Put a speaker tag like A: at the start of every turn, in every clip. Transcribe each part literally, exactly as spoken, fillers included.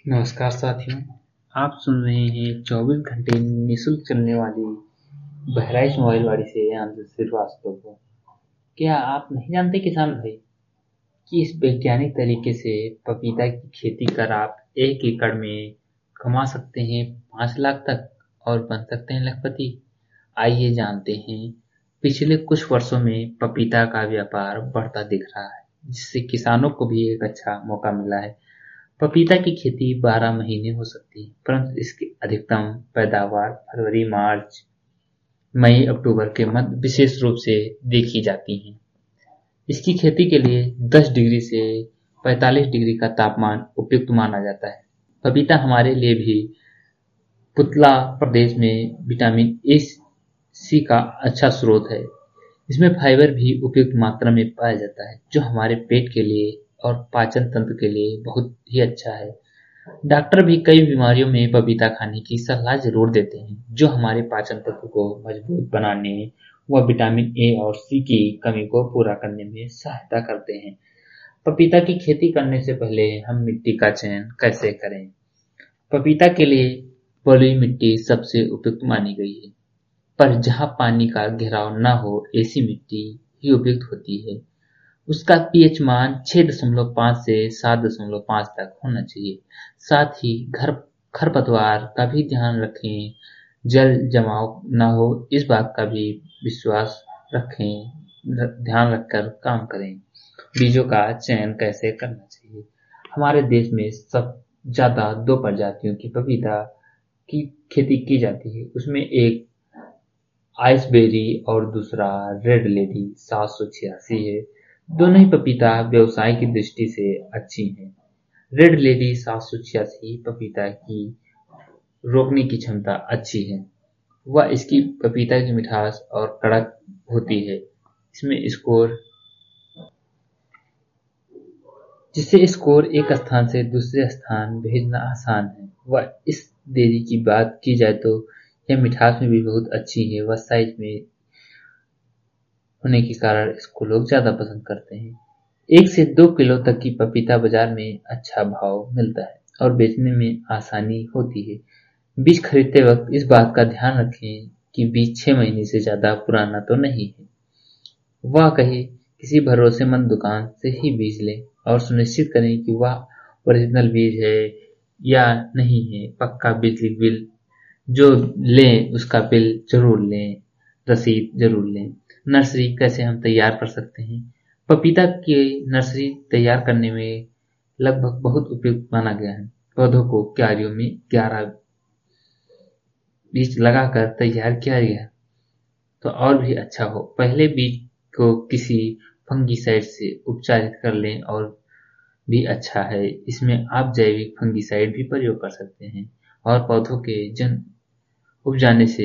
A: नमस्कार साथियों, आप सुन रहे हैं चौबीस घंटे निःशुल्क चलने वाली बहराइच मोबाइल वाड़ी से आनंद श्रीवास्तव को। क्या आप नहीं जानते किसान भाई कि इस वैज्ञानिक तरीके से पपीता की खेती कर आप एक एकड़ में कमा सकते हैं पाँच लाख तक और बन सकते हैं लखपति। आइए जानते हैं। पिछले कुछ वर्षों में पपीता का व्यापार बढ़ता दिख रहा है, जिससे किसानों को भी एक अच्छा मौका मिला है। पपीता की खेती बारह महीने हो सकती है, परंतु इसकी अधिकतम पैदावार फरवरी, मार्च, मई, अक्टूबर के मध्य विशेष रूप से देखी जाती है। इसकी खेती के लिए दस डिग्री से पैंतालीस डिग्री का तापमान उपयुक्त माना जाता है। पपीता हमारे लिए भी पुतला प्रदेश में विटामिन ए सी का अच्छा स्रोत है। इसमें फाइबर भी उपयुक्त मात्रा में पाया जाता है, जो हमारे पेट के लिए और पाचन तंत्र के लिए बहुत ही अच्छा है। डॉक्टर भी कई बीमारियों में पपीता खाने की सलाह जरूर देते हैं, जो हमारे पाचन तंत्र को मजबूत बनाने व विटामिन ए और सी की कमी को पूरा करने में सहायता करते हैं। पपीता की खेती करने से पहले हम मिट्टी का चयन कैसे करें? पपीता के लिए बलुई मिट्टी सबसे उपयुक्त मानी गई है, पर जहाँ पानी का घेराव न हो ऐसी मिट्टी ही उपयुक्त होती है। उसका पीएच मान छह दशमलव पाँच से सात दशमलव पाँच तक होना चाहिए। साथ ही घर खरपतवार का भी ध्यान रखें, जल जमाव न हो इस बात का भी विश्वास रखें, ध्यान रखकर काम करें। बीजों का चयन कैसे करना चाहिए? हमारे देश में सब ज्यादा दो प्रजातियों की पपीता की खेती की जाती है। उसमें एक आइसबेरी और दूसरा रेड लेडी सात सौ छियासी है। दोनों ही पपीता व्यवसाय की दृष्टि से अच्छी हैं। रेड लेडी सात सौ छियासी पपीता की रोकने की क्षमता अच्छी है। वह इसकी पपीता की मिठास और कड़क होती है। इसमें स्कोर जिससे स्कोर एक स्थान से दूसरे स्थान भेजना आसान है। वह इस देरी की बात की जाए तो यह मिठास में भी बहुत अच्छी है। वह साइज में होने के कारण इसको लोग ज्यादा पसंद करते हैं। एक से दो किलो तक की पपीता बाजार में अच्छा भाव मिलता है और बेचने में आसानी होती है। बीज खरीदते वक्त इस बात का ध्यान रखें कि बीज छह महीने से ज्यादा पुराना तो नहीं है। वह कहे किसी भरोसेमंद दुकान से ही बीज लें और सुनिश्चित करें कि वह ओरिजिनल बीज है या नहीं है। पक्का बिजली बिल जो लें उसका बिल जरूर लें, रसीद जरूर लें। नर्सरी कैसे हम तैयार कर सकते हैं? पपीता की नर्सरी तैयार करने में लगभग बहुत उपयुक्त माना गया है। पौधों को क्यारियों में ग्यारह बीज लगाकर तैयार किया गया तो और भी अच्छा हो। पहले बीज को किसी फंगीसाइड से उपचारित कर लें और भी अच्छा है। इसमें आप जैविक फंगीसाइड भी प्रयोग कर सकते हैं। और पौधों के जन उग जाने से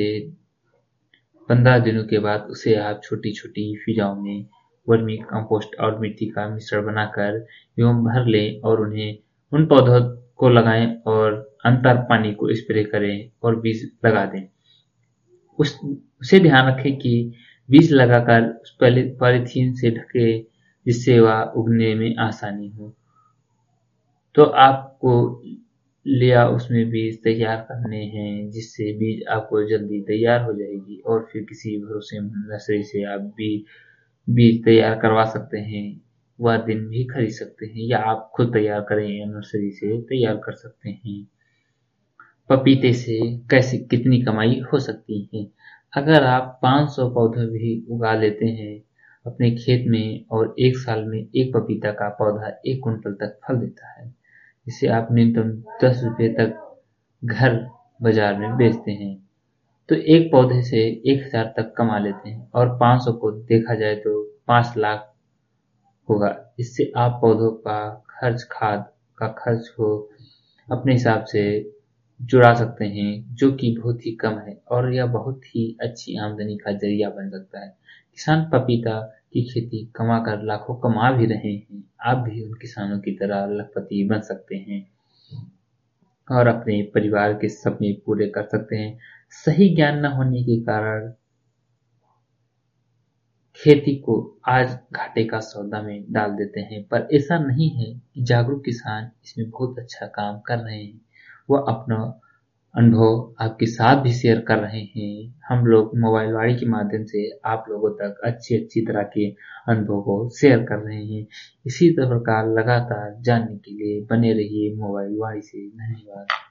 A: पंद्रह दिनों के बाद उसे आप छोटी छोटी फिजाओं में वर्मी कंपोस्ट और मिट्टी का मिश्रण बनाकर एवं भर लें और उन्हें उन पौधों को लगाएं और अंतर पानी को स्प्रे करें और बीज लगा दें। उस उसे ध्यान रखें कि बीज लगाकर उस पहले पॉलीथीन से ढके, जिससे वह उगने में आसानी हो। तो आपको लिया उसमें बीज तैयार करने हैं, जिससे बीज आपको जल्दी तैयार हो जाएगी और फिर किसी भरोसेमंद नर्सरी से आप भी बीज तैयार करवा सकते हैं। वह दिन भी खरीद सकते हैं या आप खुद तैयार करें या नर्सरी से तैयार कर सकते हैं। पपीते से कैसे कितनी कमाई हो सकती है? अगर आप पाँच सौ पौधे भी उगा लेते हैं अपने खेत में और एक साल में एक पपीता का पौधा एक कुंटल तक फल देता है, जिसे आप न्यूनतम दस रुपये तक घर बाजार में बेचते हैं, तो एक पौधे से एक हजार तक कमा लेते हैं और पाँच सौ को देखा जाए तो पाँच लाख होगा। इससे आप पौधों का खर्च, खाद का खर्च हो अपने हिसाब से जुड़ा सकते हैं, जो कि बहुत ही कम है और यह बहुत ही अच्छी आमदनी का जरिया बन सकता है। किसान पपीता की खेती कमा कर लाखों कमा भी रहे हैं। आप भी उन किसानों की तरह लखपति बन सकते हैं और अपने परिवार के सपने पूरे कर सकते हैं। सही ज्ञान न होने के कारण खेती को आज घाटे का सौदा में डाल देते हैं, पर ऐसा नहीं है कि जागरूक किसान इसमें बहुत अच्छा काम कर रहे हैं। वह अपना अनुभव आपके साथ भी शेयर कर रहे हैं। हम लोग मोबाइल वाणी के माध्यम से आप लोगों तक अच्छी अच्छी तरह के अनुभव को शेयर कर रहे हैं। इसी प्रकार लगातार जानने के लिए बने रहिए मोबाइल वाणी से। धन्यवाद।